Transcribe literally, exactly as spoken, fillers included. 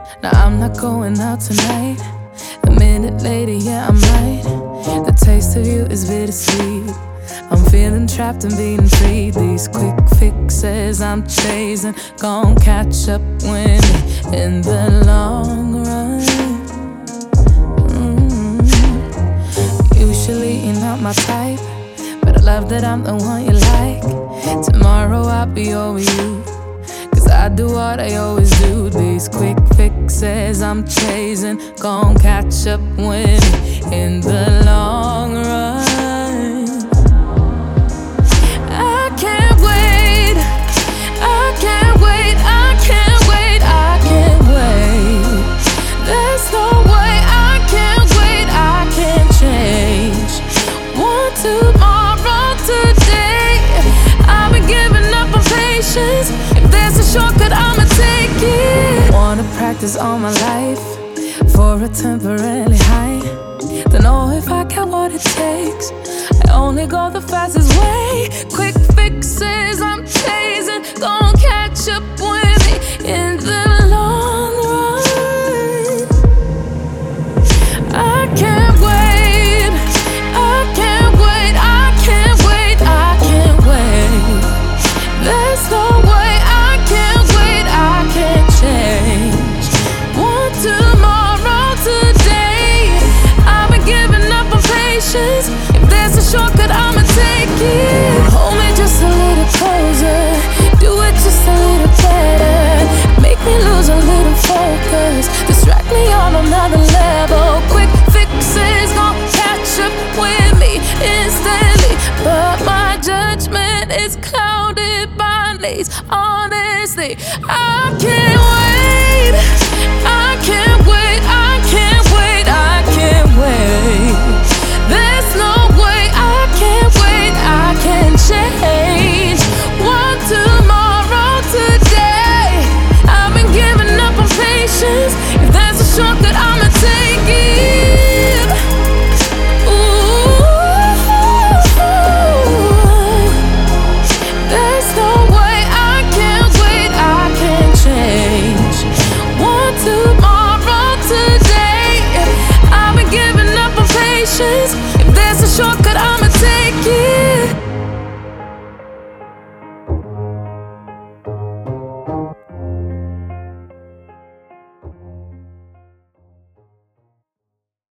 Now I'm not going out tonight. A minute later, yeah, I might. The taste of you is bittersweet. I'm feeling trapped and being free. These quick fixes I'm chasing gon' catch up with me in the long run. mm. Usually you're not my type, but I love that I'm the one you like. Tomorrow I'll be over you, cause I do what I always do. These quick fixes I'm chasing gon' catch up with me in the long run. I can't wait, I can't wait, I can't wait, I can't wait. There's no way, I can't wait, I can't change. Want tomorrow, today. I've been giving up on patience. If there's a shortcut, I'ma take it. Wanna practice all my life for a temporary high. Don't know if I got what it takes. I only go the fastest way. Quick fixes I'm chasing gon' catch up with me in the long run. I can't wait, I can't wait, I can't wait, I can't wait. There's no way, I can't wait, I can't change. Want tomorrow, today. I've been giving up on patience. If there's a shortcut, I'ma take it. Hold me just a little closer, do it just a little better. Make me lose a little focus, distract me on another level. Quick fixes gon' catch up with me instantly, but my judgment is clouded by these. Honestly, I can't wait, I can't wait, I can't wait, I can't wait. There's no way, I can't wait, I can't change. Want tomorrow, today. I've been giving up on patience. If there's a shortcut, I'ma take it. Ooh, there's no way, I can't wait, I can't change. Want tomorrow, today. I've been giving up on patience.